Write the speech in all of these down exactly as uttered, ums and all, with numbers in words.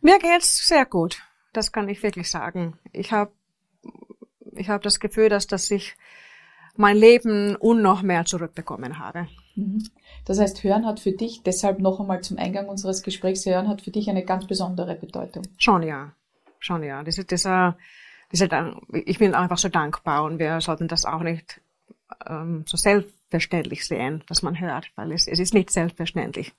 Mir geht's sehr gut. Das kann ich wirklich sagen. Ich habe ich hab das Gefühl, dass, dass ich mein Leben und noch mehr zurückbekommen habe. Das heißt, Hören hat für dich, deshalb noch einmal zum Eingang unseres Gesprächs, Hören hat für dich eine ganz besondere Bedeutung. Schon ja, schon ja. Diese, dieser, diese, ich bin einfach so dankbar und wir sollten das auch nicht ähm, so selbstverständlich sehen, dass man hört, weil es, es ist nicht selbstverständlich.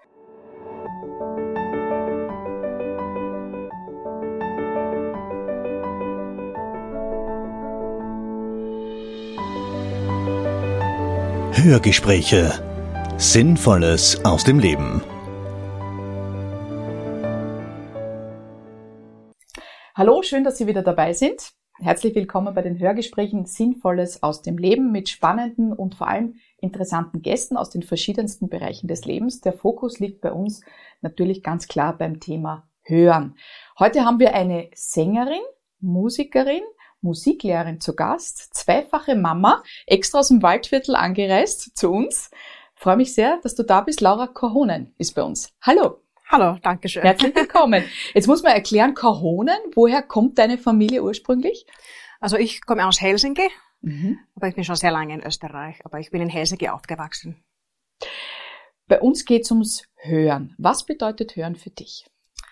Hörgespräche. Sinnvolles aus dem Leben. Hallo, schön, dass Sie wieder dabei sind. Herzlich willkommen bei den Hörgesprächen Sinnvolles aus dem Leben mit spannenden und vor allem interessanten Gästen aus den verschiedensten Bereichen des Lebens. Der Fokus liegt bei uns natürlich ganz klar beim Thema Hören. Heute haben wir eine Sängerin, Musikerin, Musiklehrerin zu Gast, zweifache Mama, extra aus dem Waldviertel angereist zu uns. Ich freue mich sehr, dass du da bist. Laura Korhonen ist bei uns. Hallo. Hallo, danke schön. Herzlich willkommen. Jetzt muss man erklären, Korhonen, woher kommt deine Familie ursprünglich? Also ich komme aus Helsinki, Mhm. aber ich bin schon sehr lange in Österreich, aber ich bin in Helsinki aufgewachsen. Bei uns geht es ums Hören. Was bedeutet Hören für dich?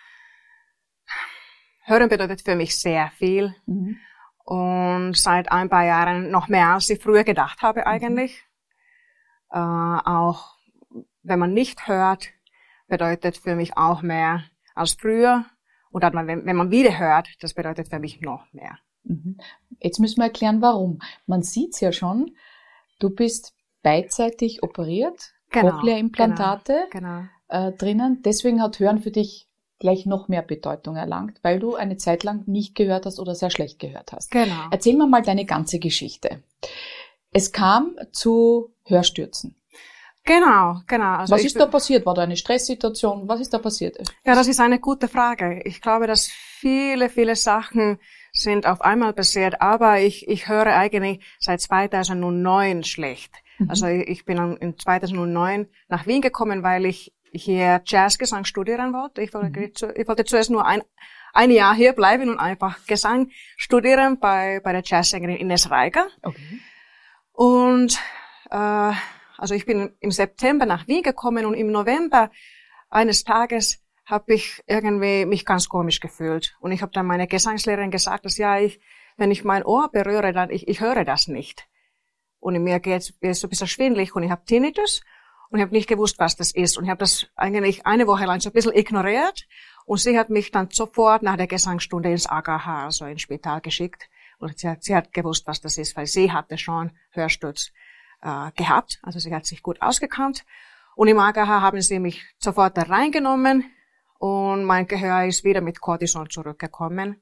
Hören bedeutet für mich sehr viel. Mhm. Und seit ein paar Jahren noch mehr, als ich früher gedacht habe eigentlich. Mhm. Äh, auch wenn man nicht hört, bedeutet für mich auch mehr als früher. Und dann, wenn, wenn man wieder hört, das bedeutet für mich noch mehr. Mhm. Jetzt müssen wir erklären, warum. Man sieht's ja schon, du bist beidseitig operiert, Genau, Cochlea-Implantate Genau. äh, drinnen. Deswegen hat Hören für dich gleich noch mehr Bedeutung erlangt, weil du eine Zeit lang nicht gehört hast oder sehr schlecht gehört hast. Genau. Erzähl mir mal deine ganze Geschichte. Es kam zu Hörstürzen. Genau, genau. Also Was ich, ist da passiert? War da eine Stresssituation? Was ist da passiert? Ja, das ist eine gute Frage. Ich glaube, dass viele, viele Sachen sind auf einmal passiert, aber ich, ich höre eigentlich seit zweitausendneun schlecht. Mhm. Also ich bin in zweitausendneun nach Wien gekommen, weil ich hier Jazzgesang studieren wollte. Ich wollte, mhm. ich wollte zuerst nur ein, ein Jahr hier bleiben und einfach Gesang studieren bei, bei der Jazzsängerin Ines Reiger. Okay. Und, äh, also ich bin im September nach Wien gekommen und im November eines Tages habe ich irgendwie mich ganz komisch gefühlt. Und ich habe dann meiner Gesangslehrerin gesagt, dass ja, ich, wenn ich mein Ohr berühre, dann ich, ich höre das nicht. Und mir geht es so ein bisschen schwindelig und ich habe Tinnitus. Und ich habe nicht gewusst, was das ist. Und ich habe das eigentlich eine Woche lang so ein bisschen ignoriert. Und sie hat mich dann sofort nach der Gesangsstunde ins A K H, also ins Spital, geschickt. Und sie hat, sie hat gewusst, was das ist, weil sie hatte schon Hörsturz äh, gehabt. Also sie hat sich gut ausgekannt. Und im A K H haben sie mich sofort da reingenommen. Und mein Gehör ist wieder mit Cortison zurückgekommen.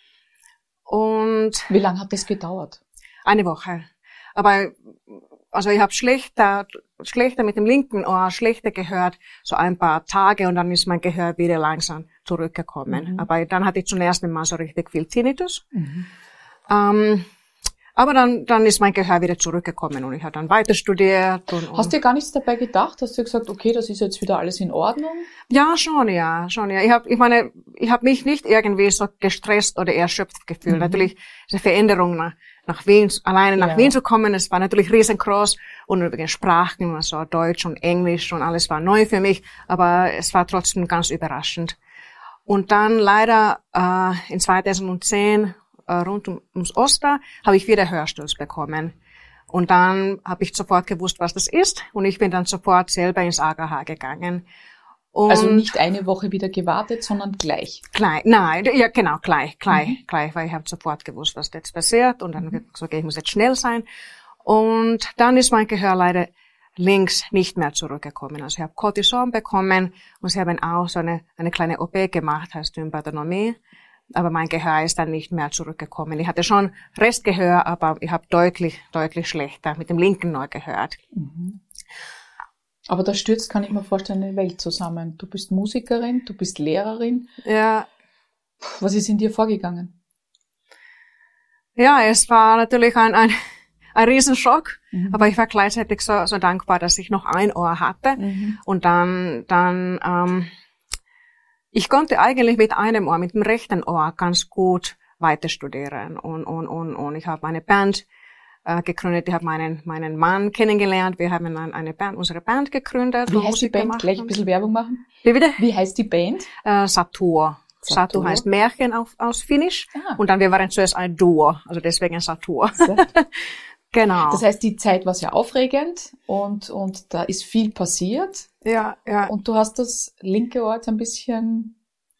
Und Wie lange hat das gedauert? Eine Woche. Aber also ich habe schlechter, schlechter mit dem linken Ohr, schlechter gehört, so ein paar Tage und dann ist mein Gehör wieder langsam zurückgekommen. Mhm. Aber dann hatte ich zum ersten Mal so richtig viel Tinnitus. Mhm. Ähm, aber dann, dann ist mein Gehör wieder zurückgekommen und ich habe dann weiter studiert. Und, und Hast du gar nichts dabei gedacht? Hast du gesagt, okay, das ist jetzt wieder alles in Ordnung? Ja, schon, ja, schon, ja. Ich habe, ich meine, ich habe mich nicht irgendwie so gestresst oder erschöpft gefühlt. Mhm. Natürlich, diese Veränderung nach, nach Wien, alleine nach ja. Wien zu kommen, es war natürlich riesengroß und wegen Sprachen, also Deutsch und Englisch und alles war neu für mich, aber es war trotzdem ganz überraschend. Und dann leider äh, in zweitausendzehn äh, rund um, ums Oster habe ich wieder Hörsturz bekommen. Und dann habe ich sofort gewusst, was das ist und ich bin dann sofort selber ins A K H gegangen. Und also nicht eine Woche wieder gewartet, sondern gleich? Gleich, nein, ja genau, gleich, gleich, mhm. gleich, weil ich habe sofort gewusst, was jetzt passiert und dann mhm. wird gesagt, ich muss jetzt schnell sein. Und dann ist mein Gehör leider links nicht mehr zurückgekommen. Also ich habe Cortison bekommen und sie haben auch so eine, eine kleine O P gemacht, heißt Tympanotomie. Aber mein Gehör ist dann nicht mehr zurückgekommen. Ich hatte schon Restgehör, aber ich habe deutlich, deutlich schlechter mit dem linken Ohr gehört. Mhm. Aber da stürzt, kann ich mir vorstellen, eine Welt zusammen. Du bist Musikerin, du bist Lehrerin. Ja. Was ist in dir vorgegangen? Ja, es war natürlich ein, ein, ein Riesenschock. Mhm. Aber ich war gleichzeitig so, so dankbar, dass ich noch ein Ohr hatte. Mhm. Und dann, dann, ähm, ich konnte eigentlich mit einem Ohr, mit dem rechten Ohr ganz gut weiter studieren. Und, und, und, und ich habe eine Band äh, gegründet. Ich habe meinen, meinen Mann kennengelernt. Wir haben ein, eine Band, unsere Band gegründet. Wie heißt Musik die Band? gemacht. Gleich ein bisschen Werbung machen. Wie bitte? Wie heißt die Band? Äh, Satur. Satur. Satur heißt Märchen auf, aus Finnisch. Ah. Und dann, wir waren zuerst ein Duo. Also deswegen Satur. So. Genau. Das heißt, die Zeit war sehr aufregend und, und da ist viel passiert. Ja, ja. Und du hast das linke Ohr jetzt ein bisschen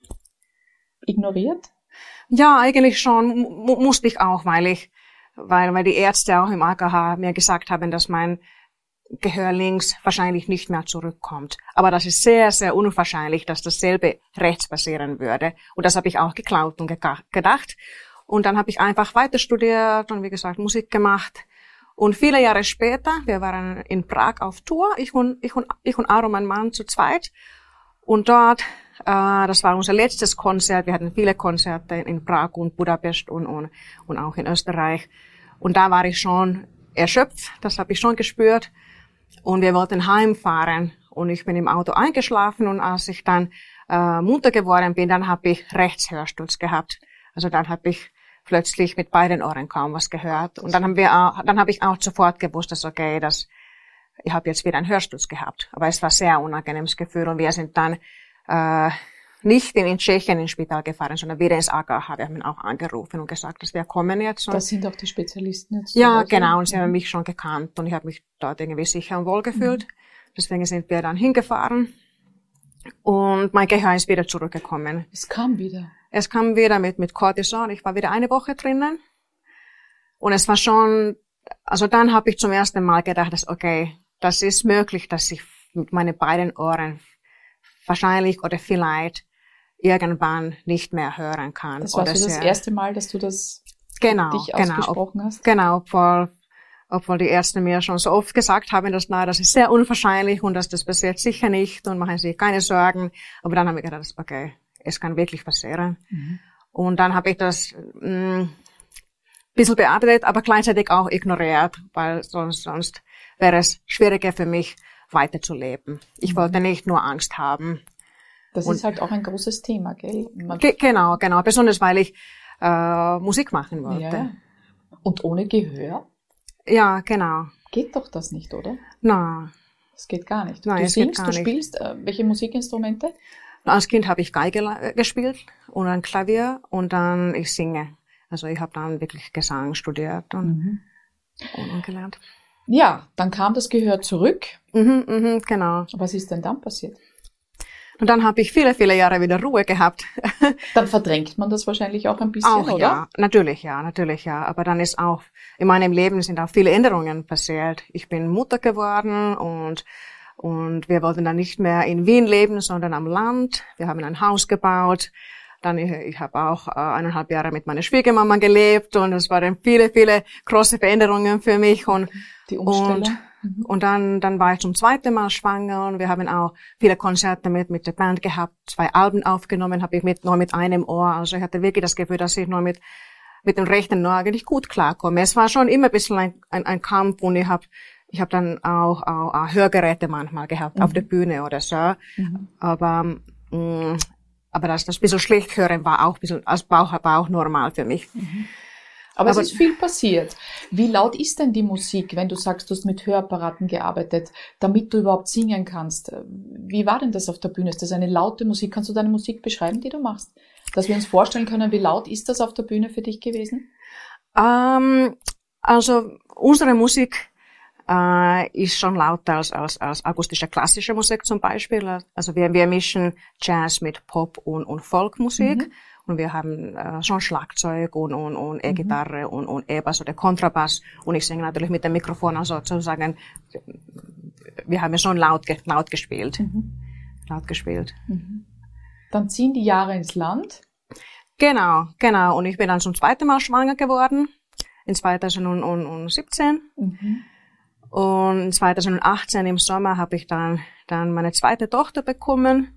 ignoriert? Ja, eigentlich schon, mu musste ich auch, weil ich, weil, weil die Ärzte auch im A K H mir gesagt haben, dass mein Gehör links wahrscheinlich nicht mehr zurückkommt. Aber das ist sehr, sehr unwahrscheinlich, dass dasselbe rechts passieren würde. Und das habe ich auch geglaubt und gedacht. Und dann habe ich einfach weiter studiert und wie gesagt Musik gemacht. Und viele Jahre später, wir waren in Prag auf Tour, ich und, ich und, ich und Aro, mein Mann, zu zweit. Und dort, äh, das war unser letztes Konzert, wir hatten viele Konzerte in Prag und Budapest und, und, und auch in Österreich. Und da war ich schon erschöpft, das habe ich schon gespürt. Und wir wollten heimfahren und ich bin im Auto eingeschlafen und als ich dann äh, munter geworden bin, dann habe ich Rechtshörsturz gehabt. Also dann habe ich plötzlich mit beiden Ohren kaum was gehört. Und dann haben wir auch, dann habe ich auch sofort gewusst, dass okay, dass ich habe jetzt wieder einen Hörsturz gehabt. Aber es war ein sehr unangenehmes Gefühl und wir sind dann äh, nicht in, in Tschechien ins Spital gefahren, sondern wieder ins A K H. Wir haben ihn auch angerufen und gesagt, dass wir kommen jetzt. Und das sind auch die Spezialisten jetzt. Ja, genau. Und sie haben mich schon gekannt und ich habe mich dort irgendwie sicher und wohl gefühlt. Mhm. Deswegen sind wir dann hingefahren und mein Gehör ist wieder zurückgekommen. Es kam wieder. Es kam wieder mit, mit Cortison. Ich war wieder eine Woche drinnen. Und es war schon, also dann habe ich zum ersten Mal gedacht, dass okay, das ist möglich, dass ich mit meinen beiden Ohren wahrscheinlich oder vielleicht irgendwann nicht mehr hören kann. Das war oder so das sehr, erste Mal, dass du das genau, dich genau, ausgesprochen hast? Genau, obwohl, obwohl die Ärzte mir schon so oft gesagt haben, dass na, das ist sehr unwahrscheinlich und dass das passiert sicher nicht und machen Sie keine Sorgen. Aber dann habe ich gedacht, okay, es kann wirklich passieren. Mhm. Und dann habe ich das mh, ein bisschen bearbeitet, aber gleichzeitig auch ignoriert, weil sonst, sonst wäre es schwieriger für mich, weiterzuleben. Ich mhm. wollte nicht nur Angst haben. Das und ist halt auch ein großes Thema, gell? Ge genau, genau. Besonders, weil ich äh, Musik machen wollte. Ja. Und ohne Gehör? Ja, genau. Geht doch das nicht, oder? Nein. Das geht gar nicht. Nein, du es singst, geht gar du spielst, äh, welche Musikinstrumente? Als Kind habe ich Geige gespielt und ein Klavier und dann ich singe. Also ich habe dann wirklich Gesang studiert und, mhm. und gelernt. Ja, dann kam das Gehör zurück. Mhm, mhm, genau. Was ist denn dann passiert? Und dann habe ich viele, viele Jahre wieder Ruhe gehabt. Dann verdrängt man das wahrscheinlich auch ein bisschen, auch, oder? Ja, natürlich ja, natürlich ja. Aber dann ist auch, in meinem Leben sind auch viele Änderungen passiert. Ich bin Mutter geworden und und wir wollten dann nicht mehr in Wien leben, sondern am Land. Wir haben ein Haus gebaut. Dann, ich, ich habe auch äh, eineinhalb Jahre mit meiner Schwiegermama gelebt und es waren viele, viele große Veränderungen für mich. Und, die Umstellung. Und, mhm. und dann, dann war ich zum zweiten Mal schwanger und wir haben auch viele Konzerte mit, mit der Band gehabt. Zwei Alben aufgenommen habe ich mit, nur mit einem Ohr. Also ich hatte wirklich das Gefühl, dass ich nur mit, mit dem rechten Ohr eigentlich gut klarkomme. Es war schon immer ein bisschen ein, ein, ein Kampf und ich habe Ich habe dann auch, auch, auch Hörgeräte manchmal gehabt, mhm. auf der Bühne oder so. Mhm. Aber, mh, aber das, das bisschen schlecht hören war auch ein bisschen, als Bauch, war auch normal für mich. Mhm. Aber, aber es ist viel passiert. Wie laut ist denn die Musik, wenn du sagst, du hast mit Hörapparaten gearbeitet, damit du überhaupt singen kannst? Wie war denn das auf der Bühne? Ist das eine laute Musik? Kannst du deine Musik beschreiben, die du machst? Dass wir uns vorstellen können, wie laut ist das auf der Bühne für dich gewesen? Ähm, also unsere Musik äh, ist schon lauter als, als, als akustische klassische Musik zum Beispiel. Also wir, wir mischen Jazz mit Pop und, und Folkmusik. Mhm. Und wir haben äh, schon Schlagzeug und, und, und E-Gitarre mhm. und, und E-Bass oder Kontrabass. Und ich singe natürlich mit dem Mikrofon, also sozusagen, wir haben ja schon laut, laut gespielt. Mhm. Laut gespielt. Mhm. Dann ziehen die Jahre ins Land. Genau, genau. Und ich bin dann zum zweiten Mal schwanger geworden. In zweitausendsiebzehn. Mhm. Und zweitausendachtzehn im Sommer habe ich dann, dann meine zweite Tochter bekommen.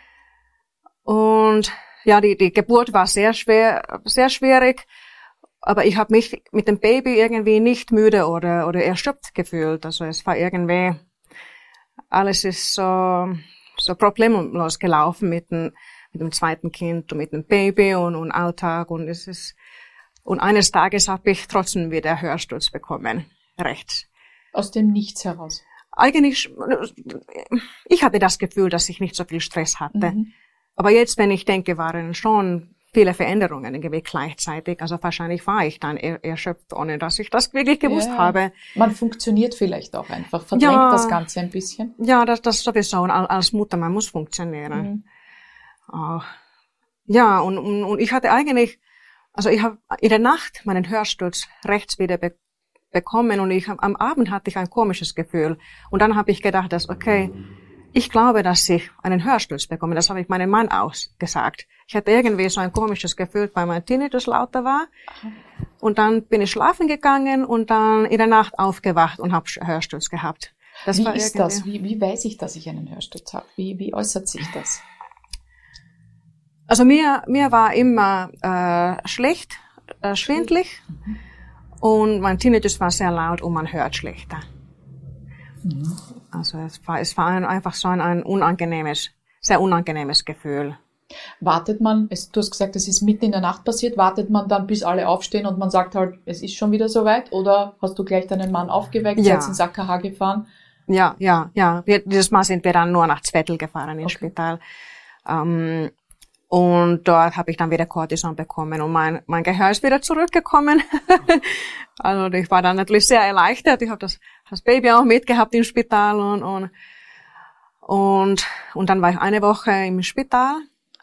Und ja, die, die Geburt war sehr schwer, sehr schwierig. Aber ich habe mich mit dem Baby irgendwie nicht müde oder, oder erschöpft gefühlt. Also es war irgendwie, alles ist so, so problemlos gelaufen mit dem, mit dem zweiten Kind und mit dem Baby und, und Alltag und es ist, und eines Tages habe ich trotzdem wieder Hörsturz bekommen, rechts. Aus dem Nichts heraus? Eigentlich, ich hatte das Gefühl, dass ich nicht so viel Stress hatte. Mhm. Aber jetzt, wenn ich denke, waren schon viele Veränderungen irgendwie gleichzeitig. Also wahrscheinlich war ich dann erschöpft, ohne dass ich das wirklich gewusst ja, habe. Man funktioniert vielleicht auch einfach, verdrängt ja, das Ganze ein bisschen. Ja, das, das sowieso. Und als Mutter, man muss funktionieren. Mhm. Oh. Ja, und, und, und ich hatte eigentlich, also ich habe in der Nacht meinen Hörsturz rechts wieder be- bekommen und ich am Abend hatte ich ein komisches Gefühl. Und dann habe ich gedacht, dass okay, ich glaube, dass ich einen Hörsturz bekomme. Das habe ich meinem Mann auch gesagt. Ich hatte irgendwie so ein komisches Gefühl, weil mein Tinnitus lauter war. Und dann bin ich schlafen gegangen und dann in der Nacht aufgewacht und habe Hörsturz gehabt. Das wie war ist das? Wie, wie weiß ich, dass ich einen Hörsturz habe? Wie, wie äußert sich das? Also mir, mir war immer äh, schlecht, äh, schwindlig mhm. und mein Tinnitus war sehr laut und man hört schlechter. Mhm. Also es war, es war ein, einfach so ein, ein unangenehmes, sehr unangenehmes Gefühl. Wartet man, es, du hast gesagt, es ist mitten in der Nacht passiert, wartet man dann, bis alle aufstehen und man sagt halt, es ist schon wieder soweit? Oder hast du gleich deinen Mann aufgeweckt, ja. seid ins A K H gefahren? Ja, ja, ja. Wir, dieses Mal sind wir dann nur nach Zwettl gefahren ins okay. Spital. Ähm, und dort habe ich dann wieder Cortison bekommen und mein, mein Gehör ist wieder zurückgekommen. Also ich war dann natürlich sehr erleichtert. Ich habe das, das Baby auch mitgehabt im Spital und, und, und, und dann war ich eine Woche im Spital.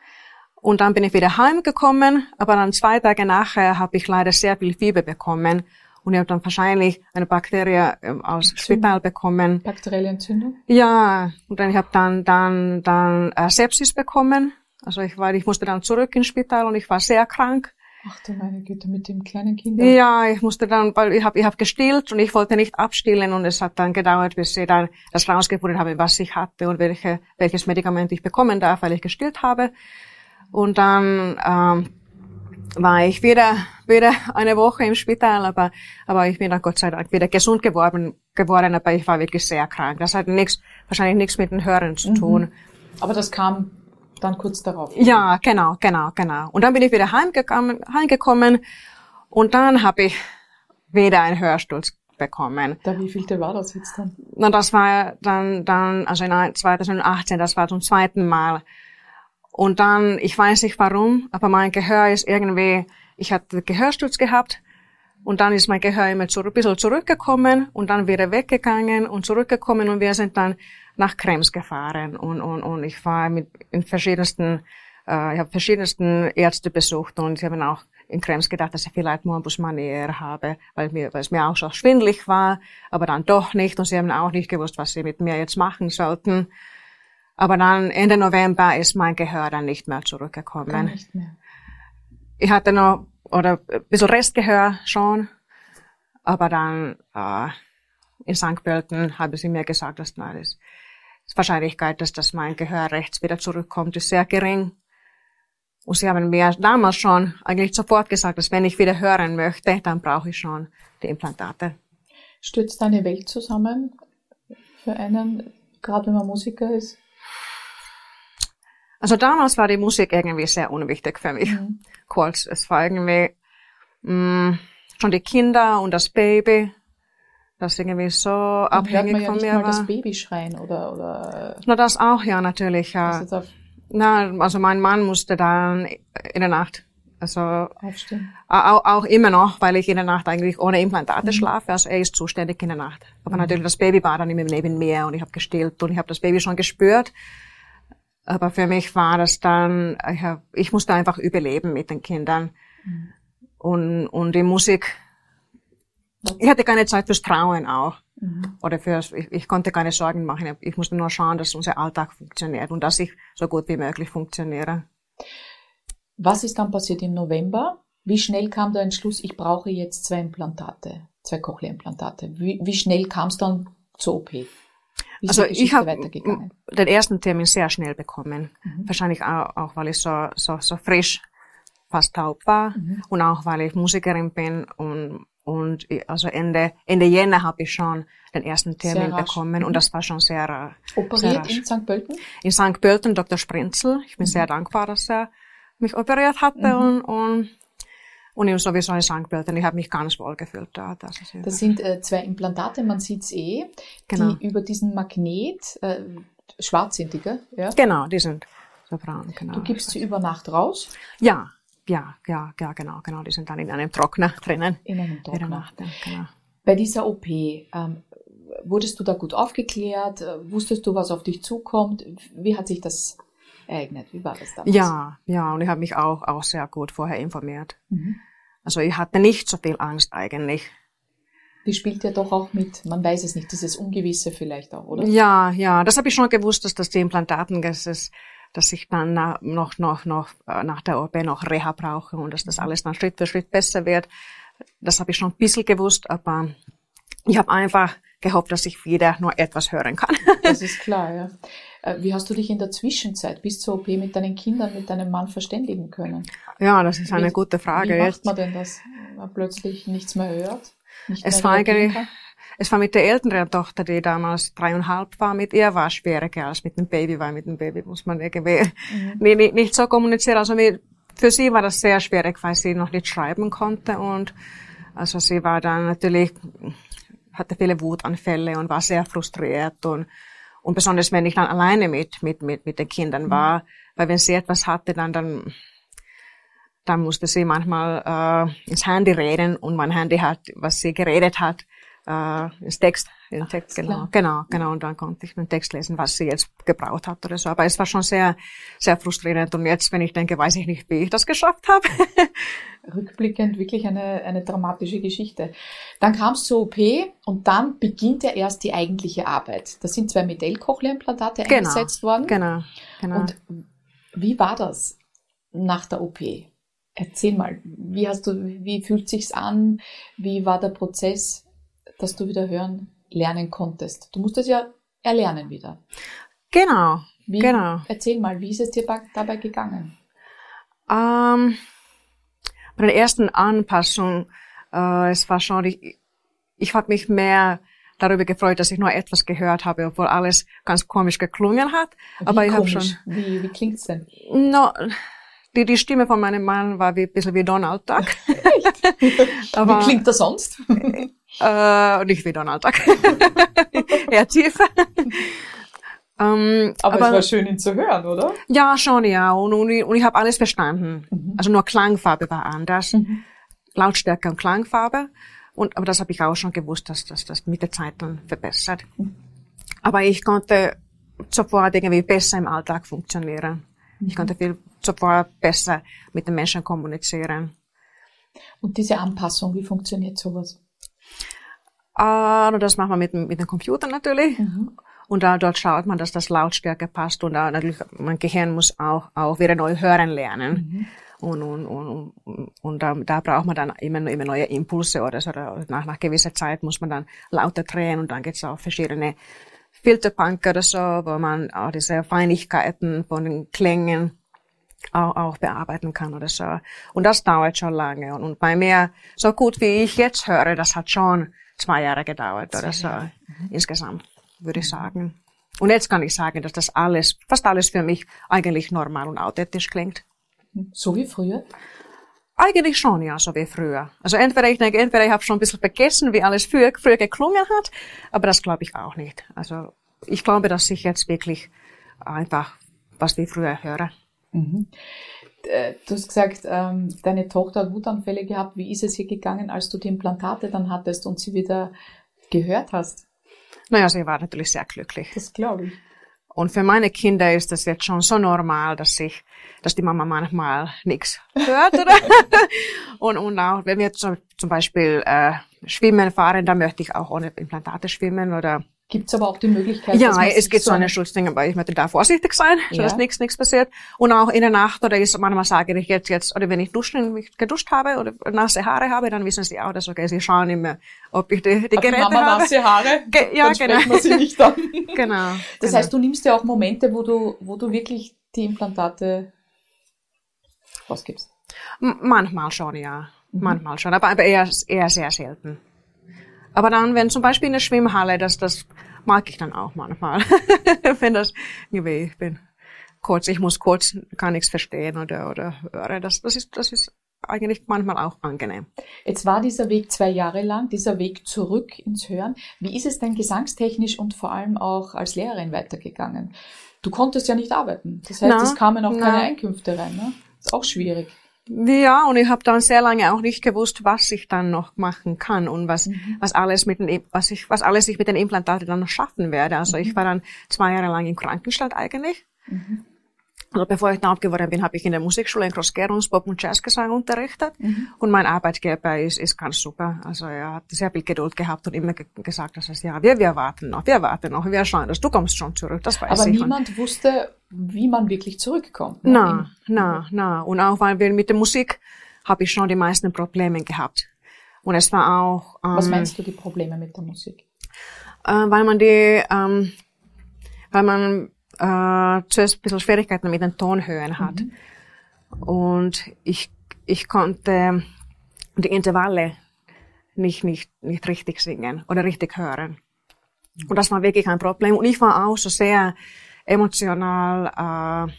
Und dann bin ich wieder heimgekommen, aber dann zwei Tage nachher habe ich leider sehr viel Fieber bekommen. Und ich habe dann wahrscheinlich eine Bakterie aus dem Spital bekommen. Bakterielle Entzündung? Ja, und dann ich habe dann dann dann äh, Sepsis bekommen. Also ich war, ich musste dann zurück ins Spital und ich war sehr krank. Ach du meine Güte, mit dem kleinen Kind. Ja, ich musste dann, weil ich habe ich habe gestillt und ich wollte nicht abstillen und es hat dann gedauert, bis sie dann das rausgefunden haben, was ich hatte und welche welches Medikament ich bekommen darf, weil ich gestillt habe. Und dann ähm, war ich wieder wieder eine Woche im Spital, aber aber ich bin dann Gott sei Dank wieder gesund geworden geworden, aber ich war wirklich sehr krank. Das hat nichts, wahrscheinlich nichts mit den Hören zu tun. Mhm. Aber das kam dann kurz darauf. Ja, genau, genau, genau. Und dann bin ich wieder heimgekommen, heimgekommen und dann habe ich wieder einen Hörsturz bekommen. Da wie vielte war das jetzt dann? Na, das war dann dann also in zwanzig achtzehn, das war zum zweiten Mal. Und dann, ich weiß nicht warum, aber mein Gehör ist irgendwie, ich hatte Gehörsturz gehabt und dann ist mein Gehör immer zurück, ein bisschen zurückgekommen und dann wieder weggegangen und zurückgekommen und wir sind dann nach Krems gefahren und und und ich war mit in verschiedensten, äh, ich habe verschiedensten Ärzte besucht und sie haben auch in Krems gedacht, dass ich vielleicht Morbus Manier habe, weil mir, weil es mir auch so schwindelig war, aber dann doch nicht und sie haben auch nicht gewusst, was sie mit mir jetzt machen sollten. Aber dann Ende November ist mein Gehör dann nicht mehr zurückgekommen. Gar nicht mehr. Ich hatte noch, oder ein bisschen Restgehör schon, aber dann äh, in Sankt Pölten haben sie mir gesagt, dass nein, das, die Wahrscheinlichkeit, dass das mein Gehör rechts wieder zurückkommt, ist sehr gering. Und sie haben mir damals schon eigentlich sofort gesagt, dass wenn ich wieder hören möchte, dann brauche ich schon die Implantate. Stürzt deine Welt zusammen für einen, gerade wenn man Musiker ist? Also damals war die Musik irgendwie sehr unwichtig für mich. Mhm. Kurz, es war irgendwie mh, schon die Kinder und das Baby, das irgendwie so dann abhängig hört man ja von nicht mir mal war. Das Baby schreien oder oder. Na, das auch ja natürlich ja. Also, Na, also mein Mann musste dann in der Nacht, also aufstehen. Auch, auch immer noch, weil ich in der Nacht eigentlich ohne Implantate mhm. schlafe. Also er ist zuständig in der Nacht. Aber mhm. natürlich das Baby war dann immer neben mir und ich habe gestillt und ich habe das Baby schon gespürt. Aber für mich war das dann, ich, hab, ich musste einfach überleben mit den Kindern. Mhm. Und, und die Musik, ich hatte keine Zeit fürs Trauen auch. Mhm. Oder fürs, ich, ich konnte keine Sorgen machen. Ich musste nur schauen, dass unser Alltag funktioniert und dass ich so gut wie möglich funktioniere. Was ist dann passiert im November? Wie schnell kam der Entschluss, ich brauche jetzt zwei Implantate, zwei Cochlea-Implantate? Wie, wie schnell kam es dann zur O P? Wie ist also die ich habe weitergegangen? Den ersten Termin sehr schnell bekommen. Mhm. Wahrscheinlich auch, auch, weil ich so, so, so frisch fast taub war. Mhm. Und auch, weil ich Musikerin bin und Und also Ende, Ende Jänner habe ich schon den ersten Termin bekommen. Mhm. Und das war schon sehr, operiert sehr rasch. In Sankt Pölten? In Sankt Pölten, Doktor Sprinzel. Ich bin mhm. sehr dankbar, dass er mich operiert hatte mhm. und, und Und ich sowieso in Sankt Pölten, ich habe mich ganz wohl gefühlt da. Das, ist das sind äh, zwei Implantate, man sieht's eh, genau. die über diesen Magnet, äh, schwarz sind die, gell? Ja? Genau, die sind so braun, genau. Du gibst sie über Nacht raus? Ja, ja, ja, ja, genau, genau, die sind dann in einem Trockner drinnen. In einem Trockner. In Nacht, genau. Bei dieser O P, ähm, wurdest du da gut aufgeklärt? Wusstest du, was auf dich zukommt? Wie hat sich das ereignet? Wie war das damals? Ja, ja, und ich habe mich auch, auch sehr gut vorher informiert. Mhm. Also ich hatte nicht so viel Angst eigentlich. Die spielt ja doch auch mit, man weiß es nicht, dieses Ungewisse vielleicht auch, oder? Ja, ja, das habe ich schon gewusst, dass das die Implantaten, dass, es, dass ich dann noch, noch, noch nach der O P noch Reha brauche und dass das alles dann Schritt für Schritt besser wird. Das habe ich schon ein bisschen gewusst, aber ich habe einfach gehofft, dass ich wieder nur etwas hören kann. Das ist klar, ja. Wie hast du dich in der Zwischenzeit bis zur O P mit deinen Kindern, mit deinem Mann verständigen können? Ja, das ist eine wie, gute Frage. Wie macht man denn das, wenn man plötzlich nichts mehr hört? Nicht es mehr war eigentlich, es war mit der älteren Tochter, die damals dreieinhalb war, mit ihr war es schwieriger als mit dem Baby, weil mit dem Baby muss man irgendwie mhm. nicht, nicht so kommunizieren. Also mit, für sie war das sehr schwierig, weil sie noch nicht schreiben konnte und also sie war dann natürlich, hatte viele Wutanfälle und war sehr frustriert und Und besonders wenn ich dann alleine mit, mit, mit, mit den Kindern war, mhm. weil wenn sie etwas hatte, dann, dann, dann musste sie manchmal, äh, ins Handy reden und mein Handy hat, was sie geredet hat, äh, ins Text, in Text, genau, klar. genau, genau, und dann konnte ich den Text lesen, was sie jetzt gebraucht hat oder so. Aber es war schon sehr, sehr frustrierend und jetzt, wenn ich denke, weiß ich nicht, wie ich das geschafft habe. Rückblickend wirklich eine, eine dramatische Geschichte. Dann kam es zur O P und dann beginnt ja erst die eigentliche Arbeit. Da sind zwei Medell-Cochlea-Implantate genau, eingesetzt worden. Genau, genau. Und wie war das nach der O P? Erzähl mal, wie hast du, wie fühlt sich's an? Wie war der Prozess, dass du wieder hören, lernen konntest? Du musstest ja erlernen wieder. Genau, wie, genau. Erzähl mal, wie ist es dir dabei gegangen? Ähm, bei der ersten Anpassung, äh, es war schon, ich, ich habe mich mehr darüber gefreut, dass ich nur etwas gehört habe, obwohl alles ganz komisch geklungen hat. Wie Aber ich habe komisch? schon. Wie, wie klingt's denn? No, die, die Stimme von meinem Mann war wie, ein bisschen wie Donald Duck. Echt? Aber, wie klingt das sonst? äh, nicht wie Donald Duck. Eher tiefer. Ähm, aber, aber es war schön, ihn zu hören, oder? Ja, schon, ja. Und, und, ich, und ich habe alles verstanden. Mhm. Also nur Klangfarbe war anders. Mhm. Lautstärke und Klangfarbe. Und, aber das habe ich auch schon gewusst, dass das das mit der Zeit dann verbessert. Mhm. Aber ich konnte sofort irgendwie besser im Alltag funktionieren. Mhm. Ich konnte viel sofort besser mit den Menschen kommunizieren. Und diese Anpassung, wie funktioniert sowas? Uh, das macht man mit, mit dem Computer natürlich. Mhm. Und da, dort schaut man, dass das Lautstärke passt. Und da natürlich, mein Gehirn muss auch, auch wieder neu hören lernen. Mhm. Und, und, und, und, und da, da braucht man dann immer, immer neue Impulse oder so. Oder nach, nach gewisser Zeit muss man dann lauter drehen und dann geht's auch verschiedene Filterbanken oder so, wo man auch diese Feinigkeiten von den Klängen auch, auch bearbeiten kann oder so. Und das dauert schon lange. Und, und bei mir, so gut wie ich jetzt höre, das hat schon zwei Jahre gedauert oder so. Mhm. Insgesamt, würde ich sagen. Und jetzt kann ich sagen, dass das alles, fast alles für mich eigentlich normal und authentisch klingt. So wie früher? Eigentlich schon, ja, so wie früher. Also entweder ich denke, entweder ich habe schon ein bisschen vergessen, wie alles früher, früher geklungen hat, aber das glaube ich auch nicht. Also ich glaube, dass ich jetzt wirklich einfach was wie früher höre. Mhm. Du hast gesagt, deine Tochter hat Wutanfälle gehabt. Wie ist es ihr gegangen, als du die Implantate dann hattest und sie wieder gehört hast? Naja, sie war natürlich sehr glücklich. Das glaube ich. Und für meine Kinder ist das jetzt schon so normal, dass ich, dass die Mama manchmal nichts hört, oder? und, und auch, wenn wir zum, zum Beispiel äh, schwimmen fahren, dann möchte ich auch ohne Implantate schwimmen, oder? Gibt's aber auch die Möglichkeit, ja, dass man es gibt so eine Schutzding, aber ich möchte da vorsichtig sein, ja. so dass nichts, nichts passiert. Und auch in der Nacht, oder ist manchmal sage ich jetzt, jetzt, oder wenn ich duschen, mich geduscht habe, oder nasse Haare habe, dann wissen sie auch, dass, okay, sie schauen immer, ob ich die, die Hat Geräte die Mama habe. nasse Haare? Ge- ja, dann genau. sprechen wir sie nicht an. genau. Das genau. heißt, du nimmst ja auch Momente, wo du, wo du wirklich die Implantate rausgibst. M- manchmal schon, ja. Mhm. Manchmal schon, aber, aber eher, eher sehr selten. Aber dann, wenn zum Beispiel in der Schwimmhalle, das, das mag ich dann auch manchmal. Wenn das, ich bin kurz, ich muss kurz gar nichts verstehen oder, oder höre, das, das ist, das ist eigentlich manchmal auch angenehm. Jetzt war dieser Weg zwei Jahre lang, dieser Weg zurück ins Hören. Wie ist es denn gesangstechnisch und vor allem auch als Lehrerin weitergegangen? Du konntest ja nicht arbeiten. Das heißt, na, es kamen auch na. keine Einkünfte rein. Ne? Ist auch schwierig. Ja, und ich habe dann sehr lange auch nicht gewusst, was ich dann noch machen kann und was mhm. was alles mit den was ich was alles ich mit den Implantaten dann noch schaffen werde. Also mhm. ich war dann zwei Jahre lang im Krankenstand eigentlich. Mhm. Also bevor ich Taub geworden bin, habe ich in der Musikschule in Groß-Gerlitz Pop- und Jazzgesang unterrichtet. Mhm. Und mein Arbeitgeber ist, ist ganz super. Also er hat sehr viel Geduld gehabt und immer ge- gesagt, dass es, ja, wir, wir warten noch, wir warten noch, wir schauen, dass du kommst schon zurück, das weiß Aber ich. Aber niemand und wusste, wie man wirklich zurückkommt. Ne? Na, na, na. Und auch weil wir mit der Musik habe ich schon die meisten Probleme gehabt. Und es war auch... Ähm, Was meinst du, die Probleme mit der Musik? Äh, weil man die, ähm, weil man äh, zuerst ein bisschen Schwierigkeiten mit den Tonhöhen hat. Mhm. Und ich, ich konnte die Intervalle nicht, nicht, nicht richtig singen oder richtig hören. Mhm. Und das war wirklich ein Problem. Und ich war auch so sehr emotional, äh,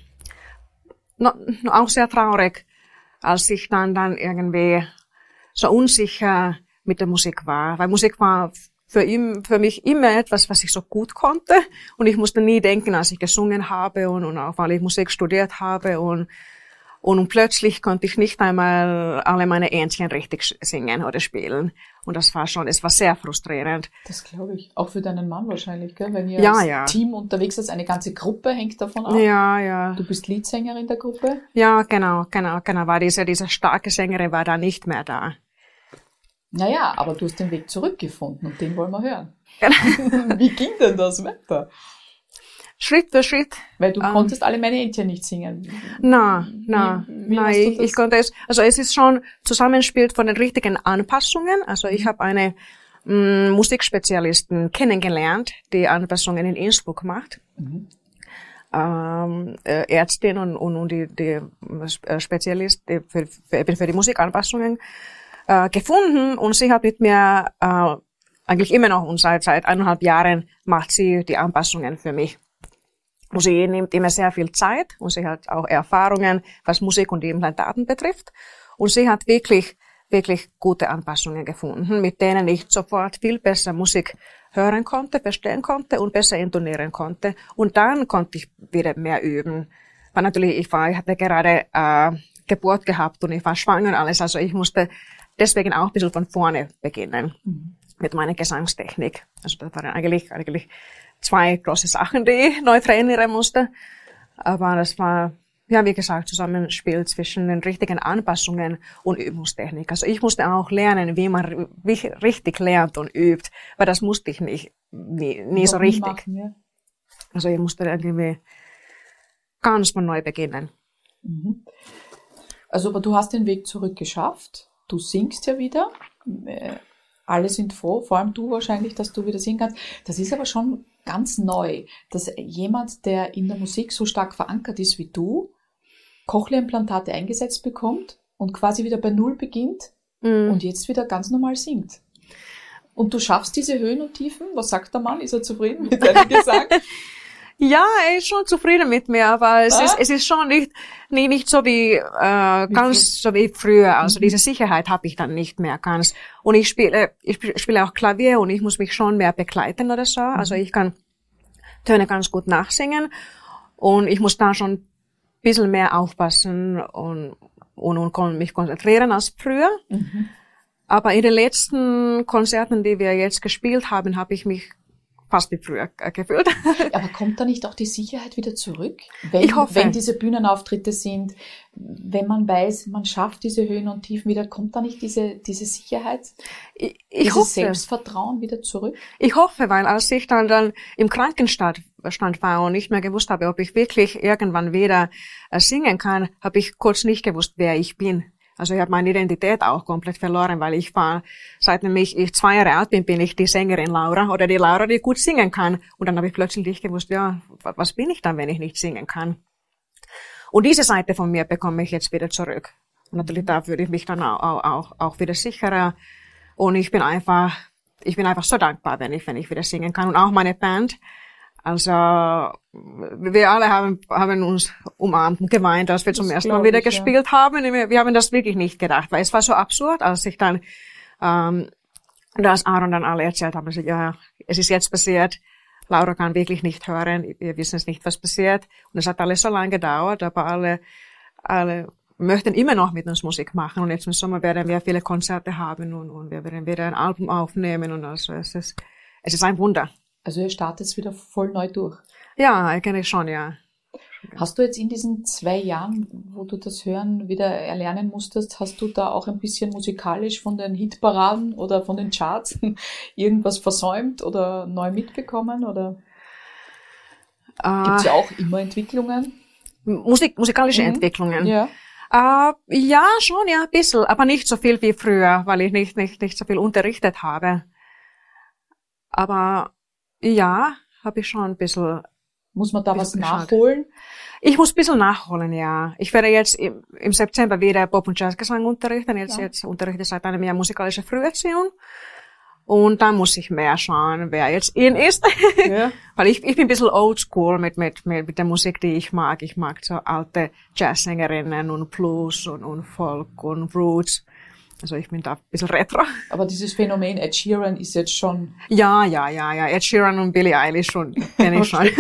no, no, auch sehr traurig, als ich dann, dann irgendwie so unsicher mit der Musik war. Weil Musik war für ihn, für mich immer etwas, was ich so gut konnte. Und ich musste nie denken, als ich gesungen habe und, und auch weil ich Musik studiert habe und, und, und plötzlich konnte ich nicht einmal alle meine Ähnchen richtig singen oder spielen. Und das war schon, es war sehr frustrierend. Das glaube ich. Auch für deinen Mann wahrscheinlich, gell? Wenn ihr ja, als ja. Team unterwegs seid, eine ganze Gruppe hängt davon ab. Ja, ja. Du bist Leadsängerin der Gruppe? Ja, genau, genau, genau. War diese, diese starke Sängerin war da nicht mehr da. Naja, aber du hast den Weg zurückgefunden und den wollen wir hören. Wie ging denn das weiter? Schritt für Schritt. Weil du ähm, konntest alle meine Entchen nicht singen. Na, na, na, ich, ich konnte es, also es ist schon Zusammenspiel von den richtigen Anpassungen. Also ich habe eine m, Musikspezialistin kennengelernt, die Anpassungen in Innsbruck macht. Mhm. Ähm, äh, Ärztin und, und, und die, die Spezialist die für, für, für die Musikanpassungen äh, gefunden und sie hat mit mir äh, eigentlich immer noch und seit, seit eineinhalb Jahren macht sie die Anpassungen für mich. Und sie nimmt immer sehr viel Zeit und sie hat auch Erfahrungen, was Musik und die Implantaten betrifft. Und sie hat wirklich, wirklich gute Anpassungen gefunden, mit denen ich sofort viel besser Musik hören konnte, verstehen konnte und besser intonieren konnte. Und dann konnte ich wieder mehr üben. Weil natürlich, ich war, ich hatte gerade äh, Geburt gehabt und ich war schwanger und alles, also ich musste deswegen auch ein bisschen von vorne beginnen mhm. mit meiner Gesangstechnik. Also das waren eigentlich, eigentlich zwei große Sachen, die ich neu trainieren musste. Aber das war, ja, wie gesagt, Zusammenspiel zwischen den richtigen Anpassungen und Übungstechnik. Also ich musste auch lernen, wie man wie richtig lernt und übt, weil das musste ich nicht, nie, nie so richtig. Machen, ja. Also ich musste irgendwie ganz von neu beginnen. Mhm. Also, aber du hast den Weg zurück geschafft. Du singst ja wieder. Alle sind froh, vor allem du wahrscheinlich, dass du wieder singen kannst. Das ist aber schon ganz neu, dass jemand, der in der Musik so stark verankert ist wie du, Cochlea-Implantate eingesetzt bekommt und quasi wieder bei Null beginnt mm. und jetzt wieder ganz normal singt. Und du schaffst diese Höhen und Tiefen. Was sagt der Mann? Ist er zufrieden mit deinem Gesang? Ja, er ist schon zufrieden mit mir, aber es, ah? ist, es ist schon nicht, nicht, nicht so wie, äh, wie ganz früher. so wie früher. Also mhm. diese Sicherheit habe ich dann nicht mehr ganz. Und ich spiele, ich spiele auch Klavier und ich muss mich schon mehr begleiten oder so. Mhm. Also ich kann Töne ganz gut nachsingen und ich muss da schon ein bisschen mehr aufpassen und, und, und mich konzentrieren als früher. Mhm. Aber in den letzten Konzerten, die wir jetzt gespielt haben, habe ich mich fast wie früher gefühlt. Aber kommt da nicht auch die Sicherheit wieder zurück? Wenn, ich hoffe. Wenn diese Bühnenauftritte sind, wenn man weiß, man schafft diese Höhen und Tiefen wieder, kommt da nicht diese, diese Sicherheit, ich, ich dieses hoffe. Selbstvertrauen wieder zurück? Ich hoffe, weil als ich dann, dann im Krankenstand stand war und nicht mehr gewusst habe, ob ich wirklich irgendwann wieder singen kann, habe ich kurz nicht gewusst, wer ich bin. Also ich habe meine Identität auch komplett verloren, weil ich war, seit nämlich ich zwei Jahre alt bin, bin ich die Sängerin Laura oder die Laura, die gut singen kann. Und dann habe ich plötzlich nicht gewusst, ja, was bin ich dann, wenn ich nicht singen kann? Und diese Seite von mir bekomme ich jetzt wieder zurück. Und natürlich da fühle ich mich dann auch, auch, auch, auch wieder sicherer. Und ich bin einfach, ich bin einfach so dankbar, wenn ich, wenn ich wieder singen kann. Und auch meine Band. Also, wir alle haben, haben uns umarmt und geweint, als wir zum ersten Mal wieder ich, gespielt ja. haben. Wir, wir haben das wirklich nicht gedacht, weil es war so absurd, als ich dann, ähm, als Aaron dann alle erzählt haben, ja, es ist jetzt passiert. Laura kann wirklich nicht hören. Wir wissen es nicht, was passiert. Und es hat alles so lange gedauert, aber alle, alle möchten immer noch mit uns Musik machen. Und jetzt im Sommer werden wir viele Konzerte haben und, und wir werden wieder ein Album aufnehmen und also es ist, es ist ein Wunder. Also ihr startet wieder voll neu durch? Ja, eigentlich schon, ja. Hast du jetzt in diesen zwei Jahren, wo du das Hören wieder erlernen musstest, hast du da auch ein bisschen musikalisch von den Hitparaden oder von den Charts irgendwas versäumt oder neu mitbekommen? Oder uh, gibt es ja auch immer Entwicklungen? Musik, musikalische mhm. Entwicklungen? Ja. Uh, ja, schon, ja, ein bisschen, aber nicht so viel wie früher, weil ich nicht, nicht, nicht so viel unterrichtet habe. Aber ja, habe ich schon ein bisschen. Muss man da was nachholen? Ich muss ein bisschen nachholen, ja. Ich werde jetzt im, im September wieder Pop- und Jazzgesang unterrichten. Jetzt, ja. jetzt unterrichte ich seit einem Jahr musikalische Früherziehung. Und dann muss ich mehr schauen, wer jetzt in ist. Ja. Weil ich, ich bin ein bisschen oldschool mit, mit, mit, mit der Musik, die ich mag. Ich mag so alte Jazzsängerinnen und Blues und, und Folk und Roots. Also ich bin da ein bisschen retro. Aber dieses Phänomen Ed Sheeran ist jetzt schon... Ja, ja, ja, ja. Ed Sheeran und Billie Eilish schon, kenne ich schon.